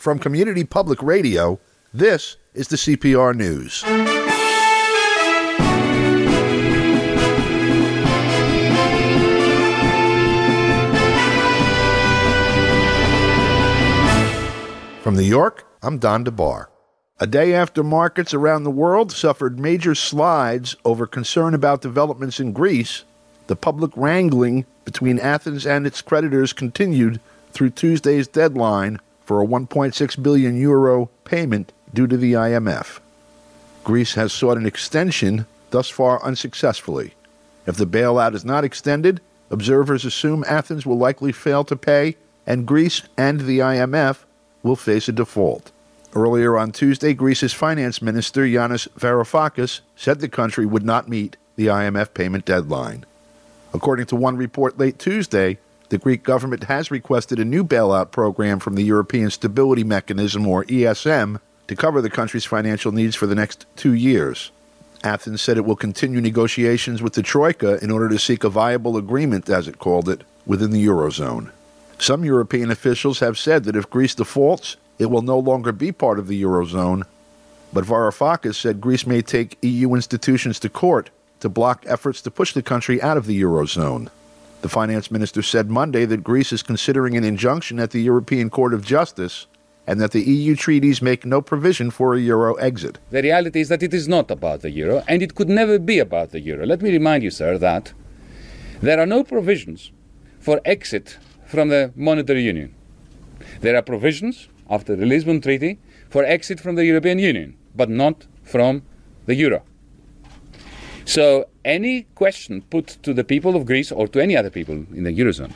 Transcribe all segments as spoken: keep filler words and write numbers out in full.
From Community Public Radio, this is the C P R News. From New York, I'm Don DeBar. A day after markets around the world suffered major slides over concern about developments in Greece, the public wrangling between Athens and its creditors continued through Tuesday's deadline for a one point six billion euro payment due to the I M F. Greece has sought an extension, thus far unsuccessfully. If the bailout is not extended, observers assume Athens will likely fail to pay, and Greece and the I M F will face a default. Earlier on Tuesday, Greece's finance minister, Yanis Varoufakis, said the country would not meet the I M F payment deadline. According to one report late Tuesday, the Greek government has requested a new bailout program from the European Stability Mechanism, or E S M, to cover the country's financial needs for the next two years. Athens said it will continue negotiations with the Troika in order to seek a viable agreement, as it called it, within the Eurozone. Some European officials have said that if Greece defaults, it will no longer be part of the Eurozone. But Varoufakis said Greece may take E U institutions to court to block efforts to push the country out of the Eurozone. The finance minister said Monday that Greece is considering an injunction at the European Court of Justice and that the E U treaties make no provision for a euro exit. The reality is that it is not about the euro, and it could never be about the euro. Let me remind you, sir, that there are no provisions for exit from the monetary union. There are provisions after the Lisbon Treaty for exit from the European Union, but not from the euro. So any question put to the people of Greece or to any other people in the Eurozone,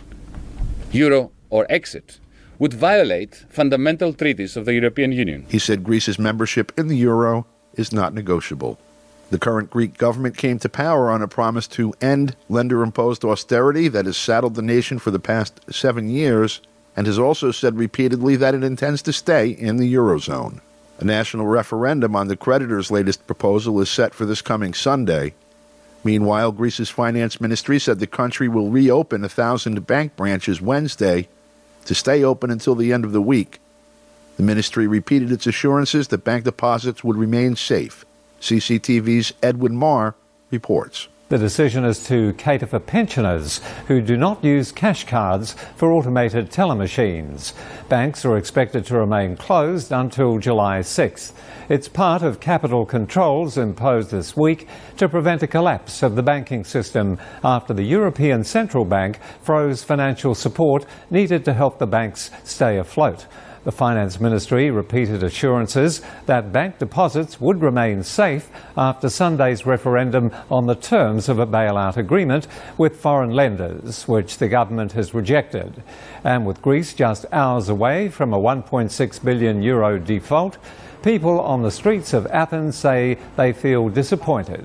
euro or exit, would violate fundamental treaties of the European Union. He said Greece's membership in the euro is not negotiable. The current Greek government came to power on a promise to end lender-imposed austerity that has saddled the nation for the past seven years and has also said repeatedly that it intends to stay in the Eurozone. A national referendum on the creditors' latest proposal is set for this coming Sunday. Meanwhile, Greece's finance ministry said the country will reopen a thousand bank branches Wednesday to stay open until the end of the week. The ministry repeated its assurances that bank deposits would remain safe. C C T V's Edwin Marr reports. The decision is to cater for pensioners who do not use cash cards for automated teller machines. Banks are expected to remain closed until July sixth. It's part of capital controls imposed this week to prevent a collapse of the banking system after the European Central Bank froze financial support needed to help the banks stay afloat. The Finance Ministry repeated assurances that bank deposits would remain safe after Sunday's referendum on the terms of a bailout agreement with foreign lenders, which the government has rejected. And with Greece just hours away from a one point six billion euro default, people on the streets of Athens say they feel disappointed.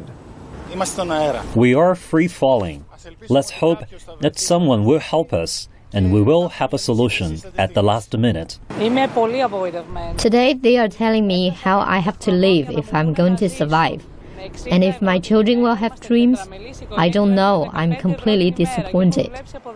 We are free falling. Let's hope that someone will help us, and we will have a solution at the last minute. Today they are telling me how I have to live if I'm going to survive. And if my children will have dreams, I don't know. I'm completely disappointed.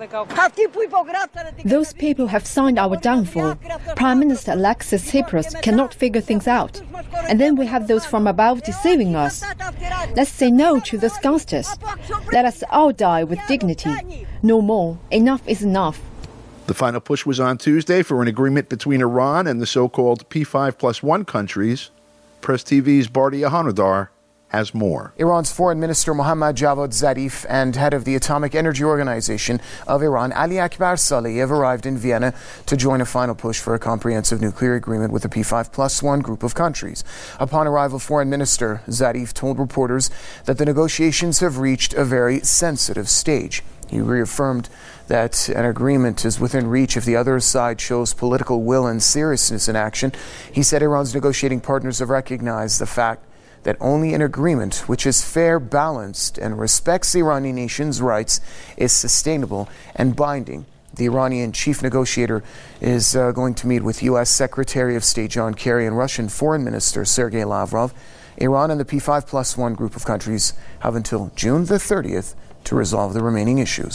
Those people have signed our downfall. Prime Minister Alexis Tsipras cannot figure things out. And then we have those from above deceiving us. Let's say no to those gangsters. Let us all die with dignity. No more. Enough is enough. The final push was on Tuesday for an agreement between Iran and the so-called P five plus one countries. Press T V's Bardia Hanadar has more. Iran's Foreign Minister Mohammad Javad Zarif and head of the Atomic Energy Organization of Iran, Ali Akbar Saleyev, arrived in Vienna to join a final push for a comprehensive nuclear agreement with the P five plus one group of countries. Upon arrival, Foreign Minister Zarif told reporters that the negotiations have reached a very sensitive stage. He reaffirmed that an agreement is within reach if the other side shows political will and seriousness in action. He said Iran's negotiating partners have recognized the fact that only an agreement which is fair, balanced, and respects the Iranian nation's rights is sustainable and binding. The Iranian chief negotiator is uh, going to meet with U S Secretary of State John Kerry and Russian Foreign Minister Sergei Lavrov. Iran and the P five plus one group of countries have until June the thirtieth to resolve the remaining issues.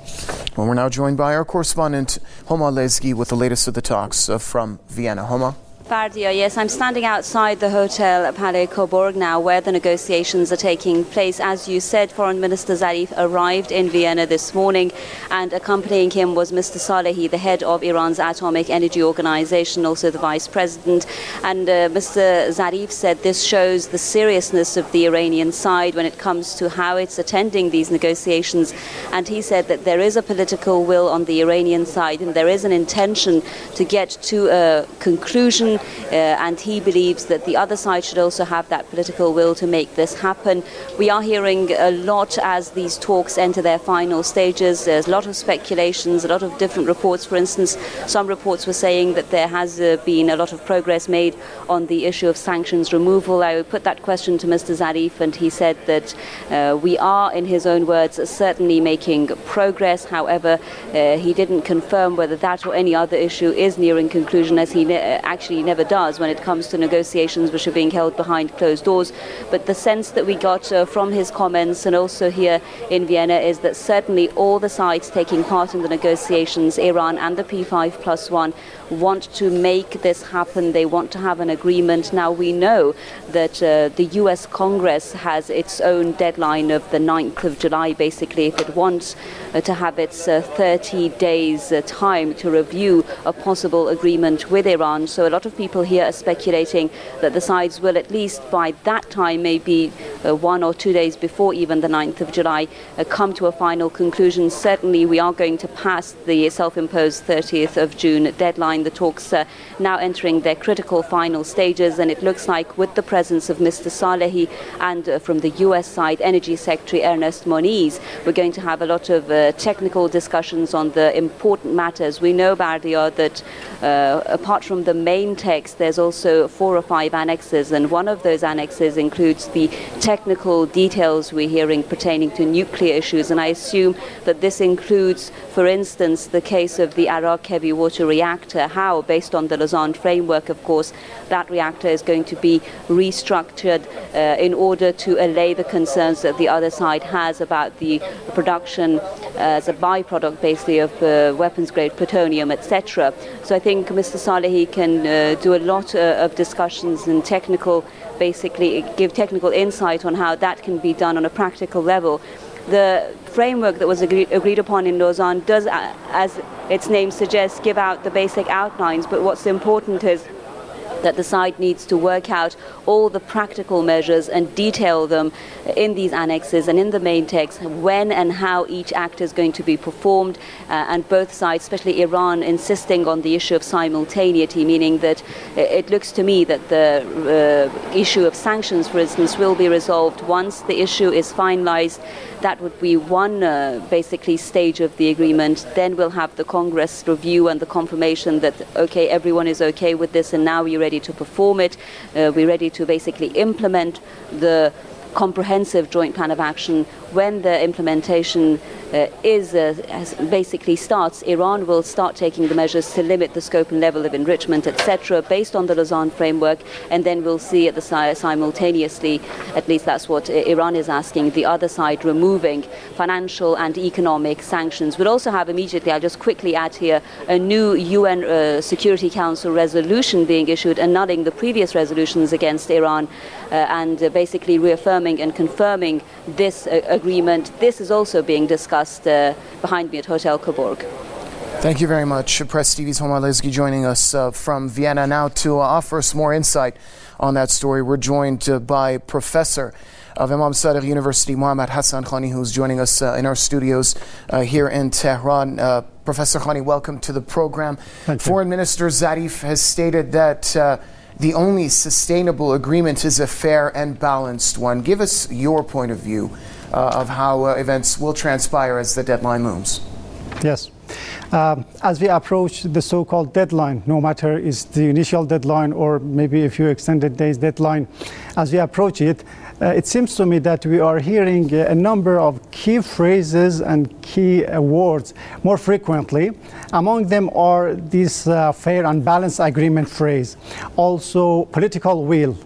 Well, we're now joined by our correspondent, Homa Lezgi, with the latest of the talks uh, from Vienna. Homa? Bardia, yes, I'm standing outside the Hotel Palais Coburg now, where the negotiations are taking place. As you said, Foreign Minister Zarif arrived in Vienna this morning, and accompanying him was Mister Salehi, the head of Iran's Atomic Energy Organization, also the vice president. And uh, Mister Zarif said this shows the seriousness of the Iranian side when it comes to how it's attending these negotiations. And he said that there is a political will on the Iranian side, and there is an intention to get to a conclusion. Uh, and he believes that the other side should also have that political will to make this happen. We are hearing a lot as these talks enter their final stages. There's a lot of speculations, a lot of different reports. For instance, some reports were saying that there has uh, been a lot of progress made on the issue of sanctions removal. I put that question to Mister Zarif, and he said that uh, we are, in his own words, certainly making progress. However, uh, he didn't confirm whether that or any other issue is nearing conclusion, as he ne- actually never does when it comes to negotiations which are being held behind closed doors. But the sense that we got uh, from his comments and also here in Vienna is that certainly all the sides taking part in the negotiations, Iran and the P five plus one, want to make this happen. They want to have an agreement. Now, we know that uh, the U S Congress has its own deadline of the ninth of July, basically, if it wants uh, to have its uh, thirty days uh, time to review a possible agreement with Iran. So a lot of people here are speculating that the sides will, at least by that time, maybe uh, one or two days before even the ninth of July, uh, come to a final conclusion. Certainly, we are going to pass the self-imposed thirtieth of June deadline. The talks are now entering their critical final stages, and it looks like with the presence of Mister Salehi and uh, from the U S side, Energy Secretary Ernest Moniz, we're going to have a lot of uh, technical discussions on the important matters. We know, Bardia, that uh, apart from the main text, there's also four or five annexes, and one of those annexes includes the technical details we're hearing pertaining to nuclear issues. And I assume that this includes, for instance, the case of the Arak heavy water reactor, how, based on the Lausanne framework, of course, that reactor is going to be restructured uh, in order to allay the concerns that the other side has about the production uh, as a byproduct, basically, of uh, weapons-grade plutonium, et cetera. So I think Mister Salehi can uh, do a lot uh, of discussions and technical, basically, give technical insight on how that can be done on a practical level. The framework that was agreed, agreed upon in Lausanne does, uh, as its name suggests, give out the basic outlines, but what's important is that the side needs to work out all the practical measures and detail them in these annexes and in the main text, when and how each act is going to be performed, uh, and both sides, especially Iran, insisting on the issue of simultaneity, meaning that it looks to me that the uh, issue of sanctions, for instance, will be resolved once the issue is finalized. That would be one uh, basically stage of the agreement. Then we'll have the Congress review and the confirmation that, okay, everyone is okay with this, and now we're ready to perform it. Uh, we're ready to basically implement the comprehensive joint plan of action. When the implementation uh, is uh, basically starts, Iran will start taking the measures to limit the scope and level of enrichment, et cetera, based on the Lausanne framework, and then we'll see at the si- simultaneously, at least that's what Iran is asking, the other side removing financial and economic sanctions. We'll also have immediately, I'll just quickly add here, a new U N uh, Security Council resolution being issued, annulling the previous resolutions against Iran, uh, and uh, basically reaffirming and confirming this uh, agreement. This is also being discussed uh, behind me at Hotel Coburg. Thank you very much. Press T V's Homa Lezgi joining us uh, from Vienna. Now to uh, offer us more insight on that story, we're joined uh, by Professor of Imam Sadiq University, Mohammad Hassan Khani, who's joining us uh, in our studios uh, here in Tehran. Uh, Professor Khani, welcome to the program. Foreign Minister Zarif has stated that uh, the only sustainable agreement is a fair and balanced one. Give us your point of view uh, of how uh, events will transpire as the deadline looms. Yes. Um, as we approach the so-called deadline, no matter is the initial deadline or maybe a few extended days deadline, as we approach it, uh, it seems to me that we are hearing uh, a number of key phrases and key uh, words more frequently. Among them are this uh, fair and balanced agreement phrase, also political will,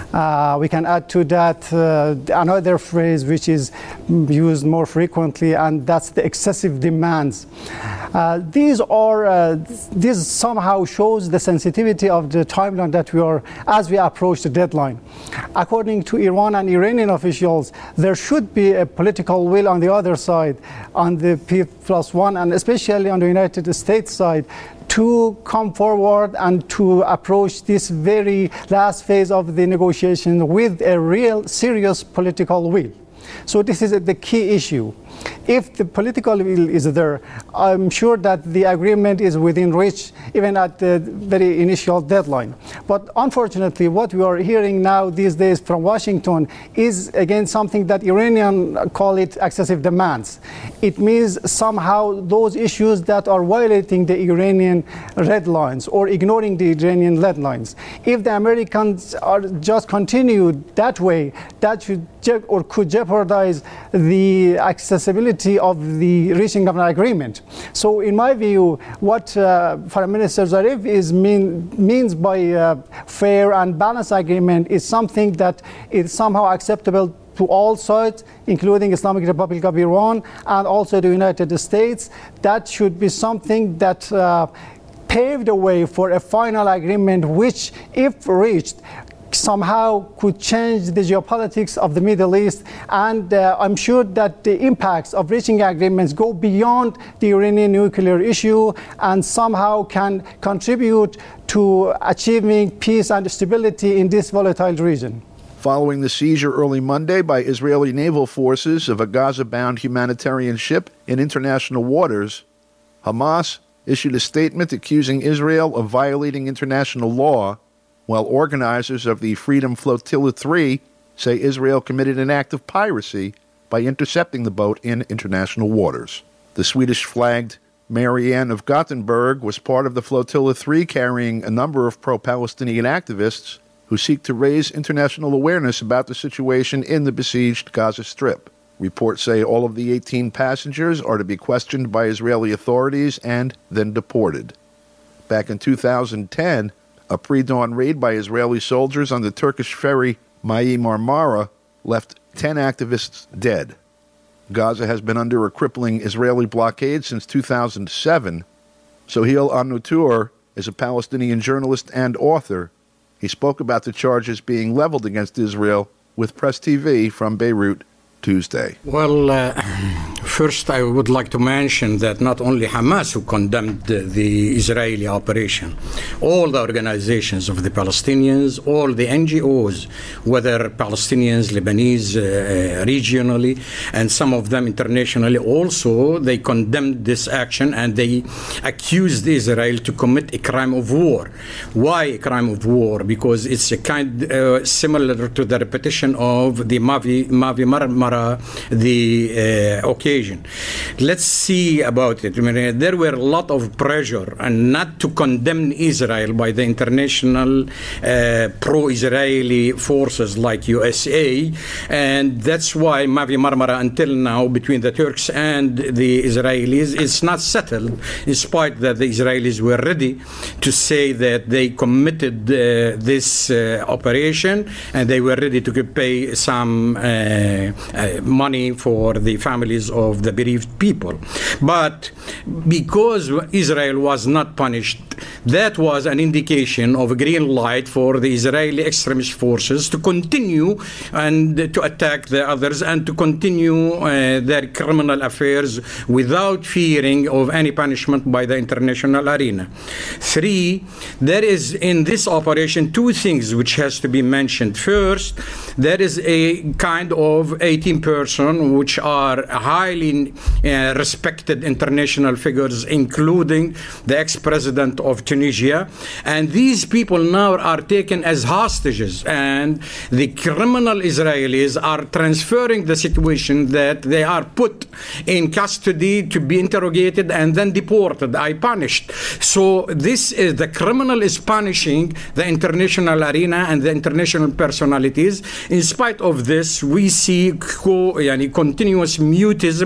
Uh, we can add to that uh, another phrase which is used more frequently, and that's the excessive demands. Uh, these are uh, this somehow shows the sensitivity of the timeline that we are as we approach the deadline. According to Iran and Iranian officials, there should be a political will on the other side, on the P plus one, and especially on the United States side, to come forward and to approach this very last phase of the negotiation with a real serious political will. So this is the key issue. If the political will is there, I'm sure that the agreement is within reach even at the very initial deadline. But unfortunately, what we are hearing now these days from Washington is again something that Iranians call it excessive demands. It means somehow those issues that are violating the Iranian red lines or ignoring the Iranian red lines. If the Americans are just continue that way, that should je- or could jeopardize the accessibility of the reaching of an agreement. So in my view, what uh, Foreign Minister Zarif is mean, means by uh, fair and balanced agreement is something that is somehow acceptable to all sides, including Islamic Republic of Iran and also the United States. That should be something that uh, paved the way for a final agreement which, if reached, somehow could change the geopolitics of the Middle East, and uh, I'm sure that the impacts of reaching agreements go beyond the Iranian nuclear issue and somehow can contribute to achieving peace and stability in this volatile region. Following the seizure early Monday by Israeli naval forces of a Gaza-bound humanitarian ship in international waters, Hamas issued a statement accusing Israel of violating international law, while organizers of the Freedom Flotilla three say Israel committed an act of piracy by intercepting the boat in international waters. The Swedish-flagged Marianne of Gothenburg was part of the Flotilla three, carrying a number of pro-Palestinian activists who seek to raise international awareness about the situation in the besieged Gaza Strip. Reports say all of the eighteen passengers are to be questioned by Israeli authorities and then deported. Back in two thousand ten, a pre-dawn raid by Israeli soldiers on the Turkish ferry Mai Marmara left ten activists dead. Gaza has been under a crippling Israeli blockade since two thousand seven. Sohail Al-Nutur is a Palestinian journalist and author. He spoke about the charges being leveled against Israel with Press T V from Beirut Tuesday. Well, uh, first I would like to mention that not only Hamas who condemned the, the Israeli operation, all the organizations of the Palestinians, all the N G Os, whether Palestinians, Lebanese, uh, regionally, and some of them internationally also, they condemned this action and they accused Israel to commit a crime of war. Why a crime of war? Because it's a kind uh, similar to the repetition of the Mavi, Mavi Marmara the uh, occasion. Let's see about it. I mean, there were a lot of pressure and not to condemn Israel by the international uh, pro-Israeli forces like U S A, and that's why Mavi Marmara until now between the Turks and the Israelis it's not settled, in spite that the Israelis were ready to say that they committed uh, this uh, operation and they were ready to pay some uh, Uh, money for the families of the bereaved people. But because Israel was not punished, that was an indication of a green light for the Israeli extremist forces to continue and to attack the others and to continue uh, their criminal affairs without fearing of any punishment by the international arena. Three, there is in this operation two things which has to be mentioned. First, there is a kind of eighteen person which are highly uh, respected international figures, including the ex-president of Tunisia, and these people now are taken as hostages, and the criminal Israelis are transferring the situation that they are put in custody to be interrogated and then deported, I punished. So this is the criminal is punishing the international arena and the international personalities. In spite of this, we see co- yani, continuous mutism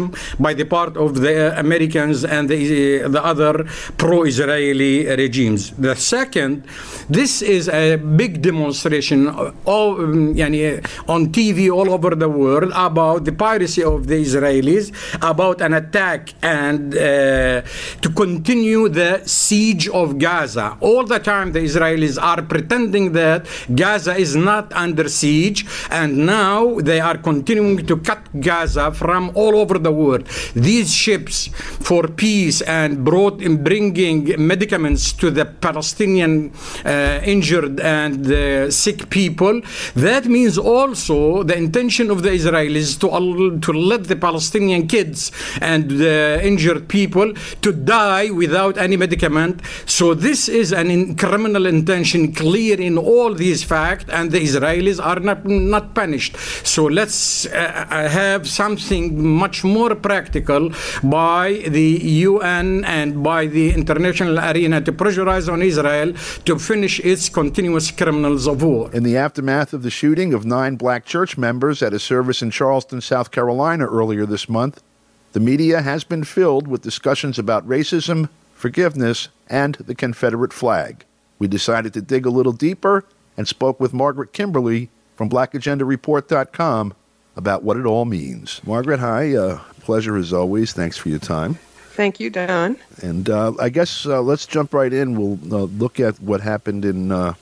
terrorism by the part of the Americans and the, the other pro-Israeli regimes. The second, this is a big demonstration all, yani, on T V all over the world about the piracy of the Israelis, about an attack and uh, to continue the siege of Gaza. All the time the Israelis are pretending that Gaza is not under siege, and now they are continuing to cut Gaza from all over the world. These ships for peace and brought in bringing medicaments to the Palestinian uh, injured and uh, sick people, that means also the intention of the Israelis to, to let the Palestinian kids and uh, injured people to die without any medicament. So this is an in criminal intention clear in all these facts, and the Israelis are not, not punished. So let's uh, have something much more practical by the U N and by the international arena to pressurize on Israel to finish its continuous criminals of war. In the aftermath of the shooting of nine black church members at a service in Charleston, South Carolina earlier this month, the media has been filled with discussions about racism, forgiveness, and the Confederate flag. We decided to dig a little deeper and spoke with Margaret Kimberly from black agenda report dot com about what it all means. Margaret, hi. Uh, pleasure as always. Thanks for your time. Thank you, Don. And uh, I guess uh, let's jump right in. We'll uh, look at what happened in uh,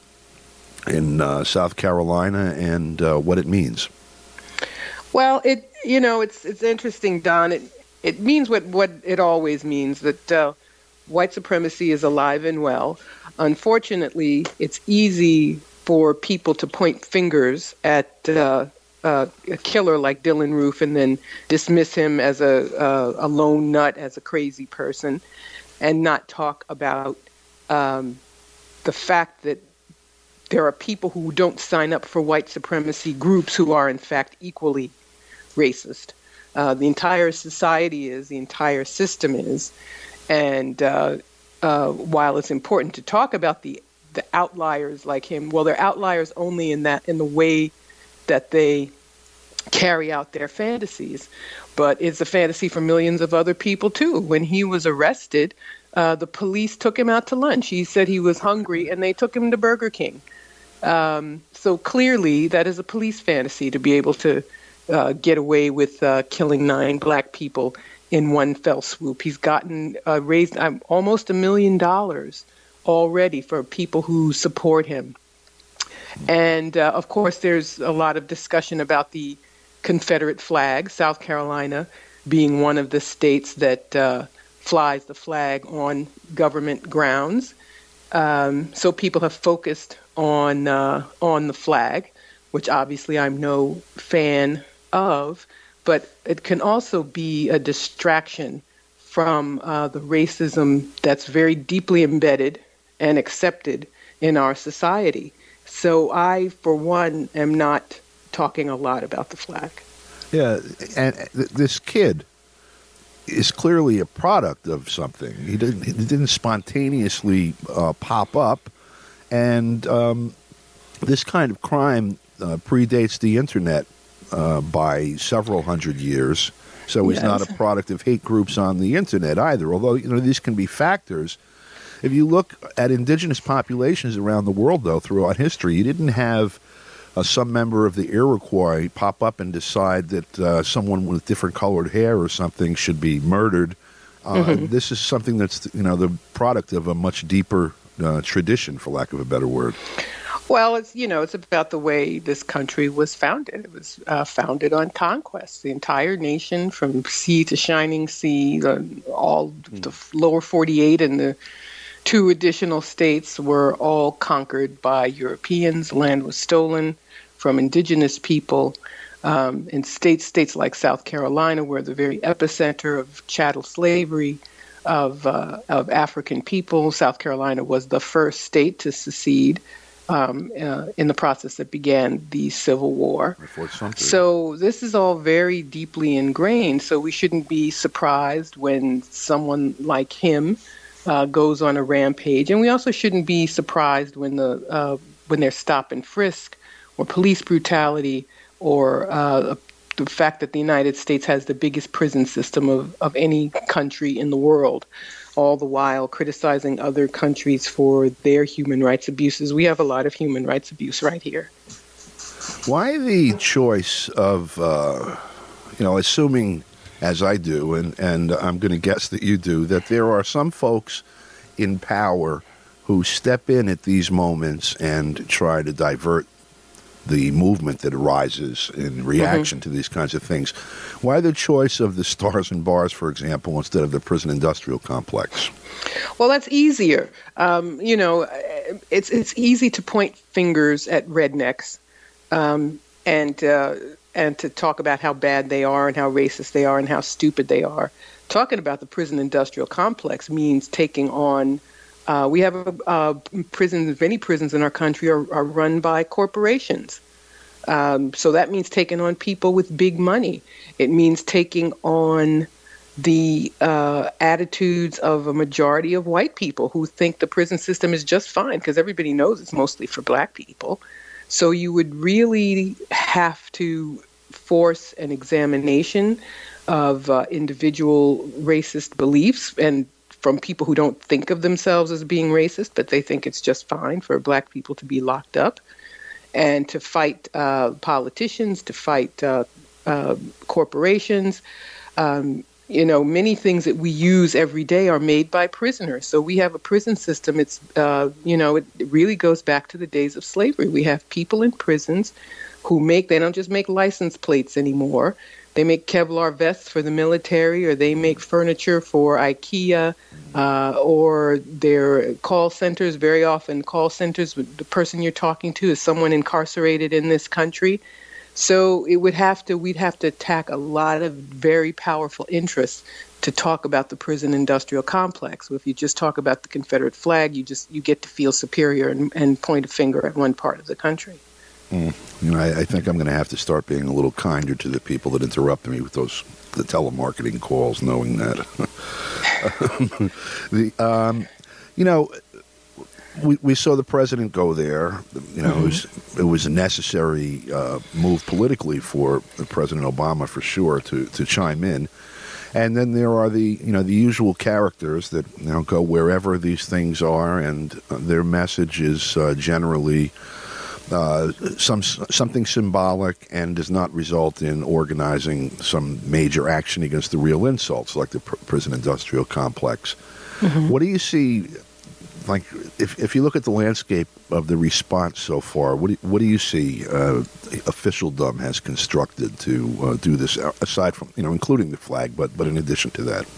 in uh, South Carolina and uh, what it means. Well, it you know it's it's interesting, Don. It it means what what it always means, that uh, white supremacy is alive and well. Unfortunately, it's easy for people to point fingers at uh, uh, a killer like Dylann Roof and then dismiss him as a, a, a lone nut, as a crazy person, and not talk about um, the fact that there are people who don't sign up for white supremacy groups who are, in fact, equally racist. Uh, the entire society is, the entire system is, and uh, uh, while it's important to talk about the the outliers like him, well, they're outliers only in that in the way that they carry out their fantasies, but it's a fantasy for millions of other people too. When he was arrested, uh, the police took him out to lunch. He said he was hungry, and they took him to Burger King. Um, so clearly, that is a police fantasy to be able to uh, get away with uh, killing nine black people in one fell swoop. He's gotten uh, raised uh, almost a million dollars already for people who support him. And uh, of course, there's a lot of discussion about the Confederate flag, South Carolina being one of the states that uh, flies the flag on government grounds. Um, so people have focused on uh, on the flag, which obviously I'm no fan of, but it can also be a distraction from uh, the racism that's very deeply embedded and accepted in our society. So I, for one, am not talking a lot about the flag. Yeah, and th- this kid is clearly a product of something. He didn't, he didn't spontaneously uh, pop up, and um, this kind of crime uh, predates the internet uh, by several hundred years, so he's yes. not a product of hate groups on the internet either, although you know these can be factors. If you look at indigenous populations around the world, though, throughout history, you didn't have uh, some member of the Iroquois pop up and decide that uh, someone with different colored hair or something should be murdered. Uh, mm-hmm. This is something that's, you know, the product of a much deeper uh, tradition, for lack of a better word. Well, it's, you know, it's about the way this country was founded. It was uh, founded on conquest. The entire nation, from sea to shining sea, the, all mm. the lower forty-eight and the two additional states were all conquered by Europeans. Land was stolen from indigenous people. Um, in states, states like South Carolina were the very epicenter of chattel slavery of uh, of African people. South Carolina was the first state to secede um, uh, in the process that began the Civil War. So this is all very deeply ingrained. So we shouldn't be surprised when someone like him Uh, goes on a rampage, and we also shouldn't be surprised when the uh, when there's stop and frisk or police brutality or uh, the fact that the United States has the biggest prison system of, of any country in the world, all the while criticizing other countries for their human rights abuses. We have a lot of human rights abuse right here. Why the choice of, uh, you know, assuming, as I do, and, and I'm going to guess that you do, that there are some folks in power who step in at these moments and try to divert the movement that arises in reaction mm-hmm. to these kinds of things. Why the choice of the stars and bars, for example, instead of the prison industrial complex? Well, that's easier. Um, you know, it's it's easy to point fingers at rednecks um, and uh, and to talk about how bad they are and how racist they are and how stupid they are. Talking about the prison industrial complex means taking on Uh, we have uh, prisons, many prisons in our country are, are run by corporations. Um, so that means taking on people with big money. It means taking on the uh, attitudes of a majority of white people who think the prison system is just fine because everybody knows it's mostly for black people. So you would really have to force an examination of uh, individual racist beliefs and from people who don't think of themselves as being racist, but they think it's just fine for black people to be locked up, and to fight uh, politicians, to fight uh, uh, corporations. Um, you know, many things that we use every day are made by prisoners. So we have a prison system. It's, uh, you know, it really goes back to the days of slavery. We have people in prisons who make, they don't just make license plates anymore. They make Kevlar vests for the military, or they make furniture for IKEA, uh, or their call centers. Very often call centers, the person you're talking to is someone incarcerated in this country. So it would have to, we'd have to attack a lot of very powerful interests to talk about the prison industrial complex. If you just talk about the Confederate flag, you just, you get to feel superior and, and point a finger at one part of the country. Mm. You know, I, I think I'm going to have to start being a little kinder to the people that interrupt me with those the telemarketing calls, knowing that. the um, you know, we we saw the president go there. You know, mm-hmm. it was it was a necessary uh, move politically for President Obama, for sure, to to chime in. And then there are the you know the usual characters that you know go wherever these things are, and their message is uh, generally. Uh, some something symbolic and does not result in organizing some major action against the real insults like the pr- prison industrial complex. Mm-hmm. What do you see, like, if if you look at the landscape of the response so far, what do, what do you see uh, officialdom has constructed to uh, do this, aside from, you know, including the flag, but, but in addition to that?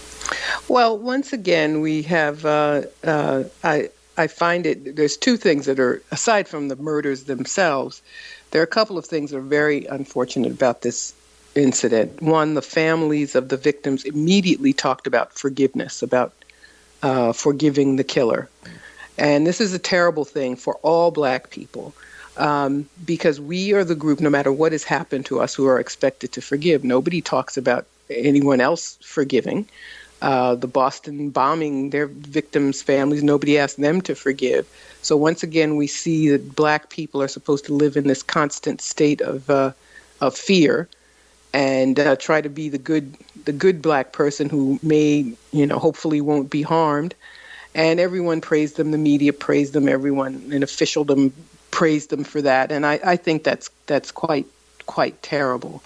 Well, once again, we have, uh, uh, I, I find it, there's two things that are, aside from the murders themselves, there are a couple of things that are very unfortunate about this incident. One, the families of the victims immediately talked about forgiveness, about uh, forgiving the killer. And this is a terrible thing for all black people, um, because we are the group, no matter what has happened to us, who are expected to forgive. Nobody talks about anyone else forgiving. Uh, the Boston bombing, their victims' families, nobody asked them to forgive. So once again, we see that black people are supposed to live in this constant state of uh, of fear, and uh, try to be the good the good black person who may, you know, hopefully won't be harmed. And everyone praised them. The media praised them. Everyone in officialdom praised them for that. And I, I think that's that's quite quite terrible.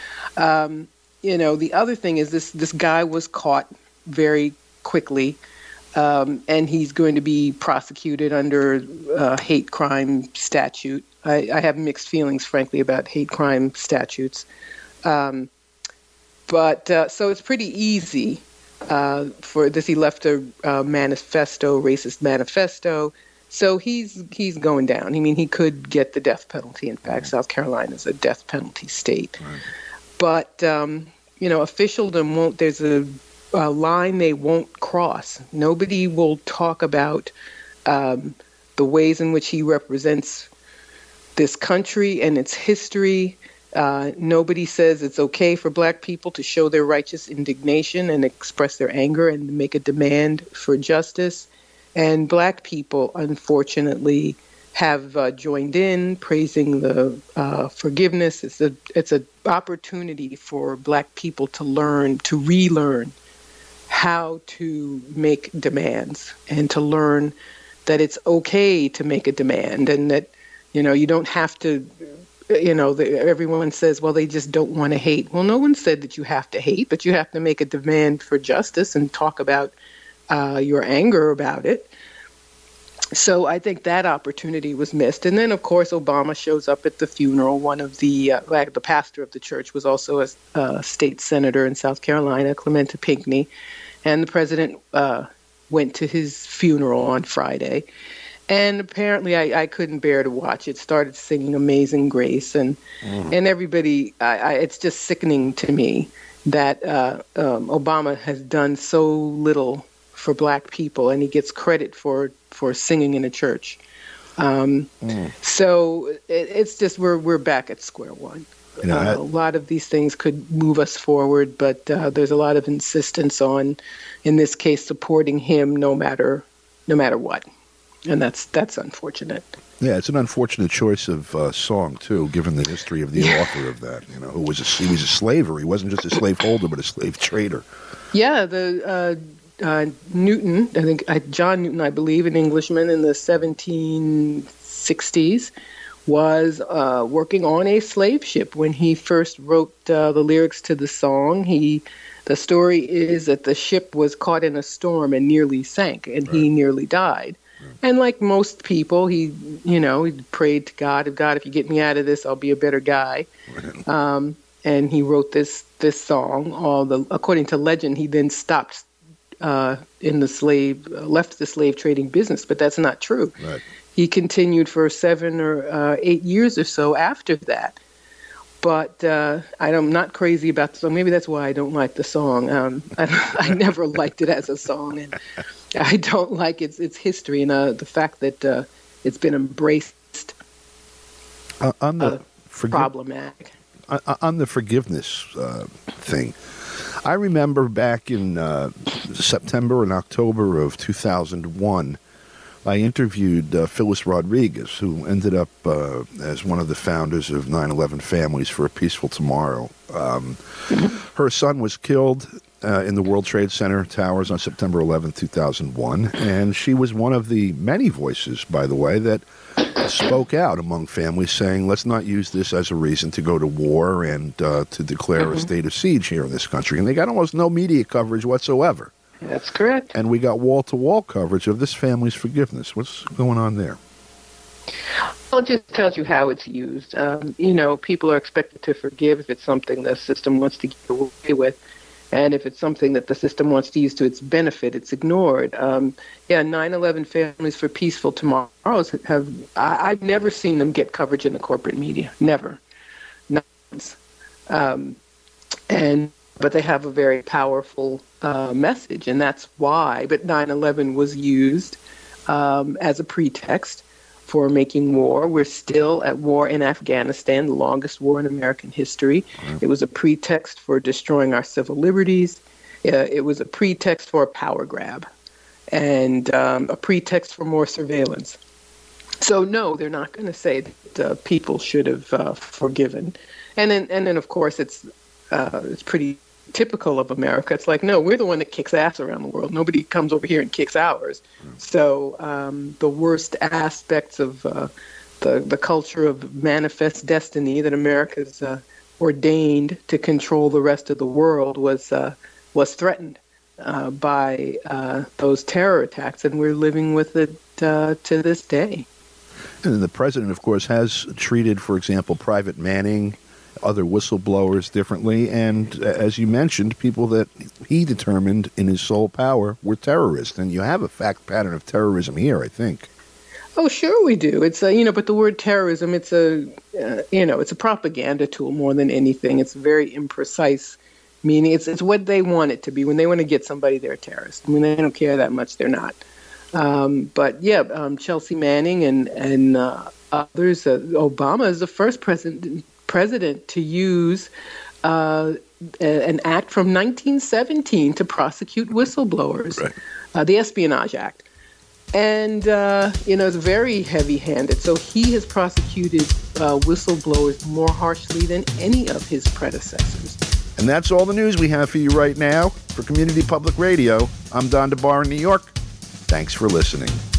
Um, you know, the other thing is this this guy was caught very quickly, um, and he's going to be prosecuted under uh, hate crime statute. I, I have mixed feelings, frankly, about hate crime statutes. Um, but uh, so it's pretty easy uh, for this. He left a uh, manifesto, racist manifesto. So he's he's going down. I mean, he could get the death penalty. In fact, South Carolina is a death penalty state. Right. But, um, you know, officialdom won't, there's a, a line they won't cross. Nobody will talk about um, the ways in which he represents this country and its history. Uh, nobody says it's okay for black people to show their righteous indignation and express their anger and make a demand for justice. And black people, unfortunately, have uh, joined in, praising the uh, forgiveness. It's a it's a opportunity for black people to learn, to relearn how to make demands and to learn that it's okay to make a demand and that, you know, you don't have to, you know, the, everyone says, well, they just don't want to hate. Well, no one said that you have to hate, but you have to make a demand for justice and talk about uh, your anger about it. So I think that opportunity was missed. And then, of course, Obama shows up at the funeral. One of the, uh, like the pastor of the church was also a, a state senator in South Carolina, Clementa Pinckney. And the president uh, went to his funeral on Friday. And apparently I, I couldn't bear to watch it. Started singing Amazing Grace. And, mm. and everybody, I, I, it's just sickening to me that uh, um, Obama has done so little for black people, and he gets credit for, for singing in a church. Um, mm. So it, it's just we're we're back at square one. You know, uh, I, a lot of these things could move us forward, but uh, there's a lot of insistence on, in this case, supporting him no matter no matter what, and that's that's unfortunate. Yeah, it's an unfortunate choice of uh, song too, given the history of the yeah. author of that. You know, who was a, he was a slaver. He wasn't just a slave holder, but a slave trader. Yeah, the. Uh, Uh, Newton, I think uh, John Newton, I believe, an Englishman in the seventeen sixties, was uh, working on a slave ship when he first wrote uh, the lyrics to the song. He, the story is that the ship was caught in a storm and nearly sank, and right. he nearly died. Right. And like most people, he, you know, he prayed to God, God, if you get me out of this, I'll be a better guy. Right. Um, and he wrote this this song. All the according to legend, he then stopped. Uh, in the slave, uh, left the slave trading business, but that's not true. Right. He continued for seven or uh, eight years or so after that. But uh, I'm not crazy about the song. Maybe that's why I don't like the song. Um, I, I never liked it as a song, and I don't like its its history and uh, the fact that uh, it's been embraced. Uh, on the uh, forgi- problematic. Uh, on the forgiveness uh, thing. I remember back in uh, September and October of two thousand one, I interviewed uh, Phyllis Rodriguez, who ended up uh, as one of the founders of nine eleven Families for a Peaceful Tomorrow. Um, her son was killed uh, in the World Trade Center towers on September eleventh, two thousand one, and she was one of the many voices, by the way, that spoke out among families saying, let's not use this as a reason to go to war and uh, to declare mm-hmm. a state of siege here in this country. And they got almost no media coverage whatsoever. That's correct. And we got wall-to-wall coverage of this family's forgiveness. What's going on there? Well, it just tells you how it's used. Um, you know, people are expected to forgive if it's something the system wants to get away with. And if it's something that the system wants to use to its benefit, it's ignored. Um, yeah, nine eleven Families for Peaceful Tomorrows have, I, I've never seen them get coverage in the corporate media. Never. Not once. Um, and, but they have a very powerful uh, message, and that's why. But nine eleven was used um, as a pretext for making war. We're still at war in Afghanistan, the longest war in American history. Mm-hmm. It was a pretext for destroying our civil liberties. Uh, it was a pretext for a power grab and um, a pretext for more surveillance. So, no, they're not going to say that uh, people should have uh, forgiven. And then, and then, of course, it's uh, it's pretty typical of America. It's like, no, we're the one that kicks ass around the world. Nobody comes over here and kicks ours. Mm. So um, the worst aspects of uh, the the culture of manifest destiny that America's uh, ordained to control the rest of the world was uh, was threatened uh, by uh, those terror attacks, and we're living with it uh, to this day. And the president, of course, has treated, for example, Private Manning, other whistleblowers differently, and uh, as you mentioned, people that he determined in his sole power were terrorists. And you have a fact pattern of terrorism here, I think. Oh, sure we do. It's a, you know, but the word terrorism, it's a, uh, you know, it's a propaganda tool more than anything. It's very imprecise meaning. It's it's what they want it to be. When they want to get somebody, they're a terrorist. When they don't care that much, they're not. Um, but yeah, um, Chelsea Manning and and uh, others. Uh, Obama is the first president president to use uh, an act from nineteen seventeen to prosecute whistleblowers, right. uh, the Espionage Act. And, uh, you know, it's very heavy-handed. So he has prosecuted uh, whistleblowers more harshly than any of his predecessors. And that's all the news we have for you right now. For Community Public Radio, I'm Don DeBar in New York. Thanks for listening.